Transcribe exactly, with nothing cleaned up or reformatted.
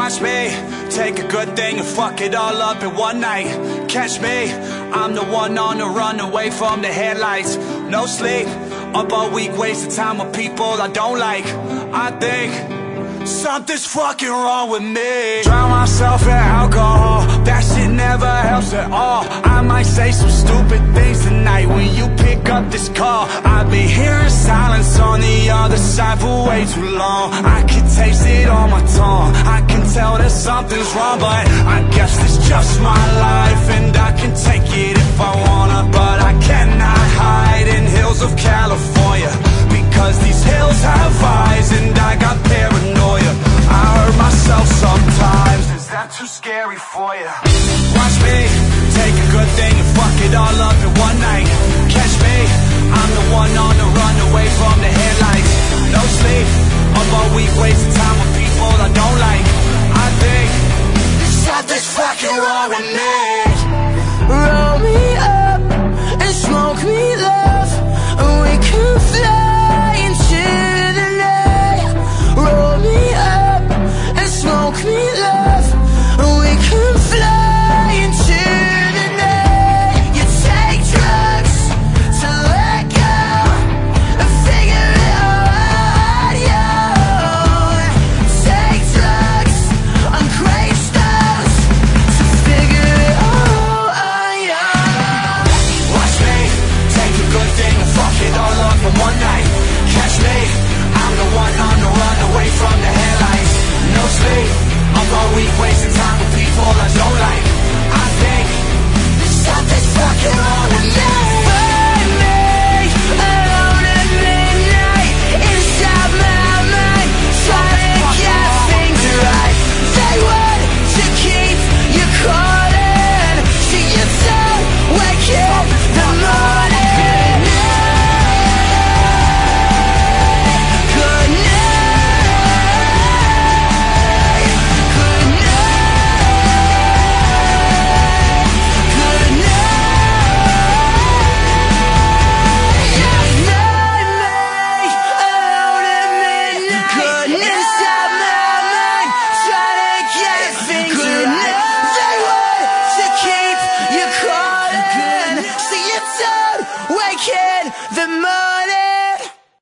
Watch me take a good thing and fuck it all up in one night. Catch me, I'm the one on the run away from the headlights. No sleep, up all week, wasting time with people I don't like. I think something's fucking wrong with me. Drown myself in alcohol, that shit never helps at all. I might say some stupid things tonight when you pick up this call. I've been hearing silence on the other side for way too long. I can taste it on my tongue, I can tell that something's wrong. But I guess it's just my life and I can take it if I wanna. But I cannot hide in hills of California, because these hills have eyes and I got paranoia. I hurt myself sometimes, is that too scary for you? Watch me take a good thing and fuck it all up in one night. Catch me, I'm the one on the run away from the headlights. No sleep, up all week wasting time with people I don't like. I think something's fucking wrong with me. Roll me up and smoke me love, and we can fly into the night. Roll me up and smoke me love, and we can fly into the night. You take drugs to let go and figure it all out, yo. Take drugs on gravestones to figure it all out, yo. Watch me take a good thing and fuck it all up in one night. Catch me, I'm the one on the run away from the headlights. No sleep, I'm all week wasting time with people I don't like. I think something's fucking wrong.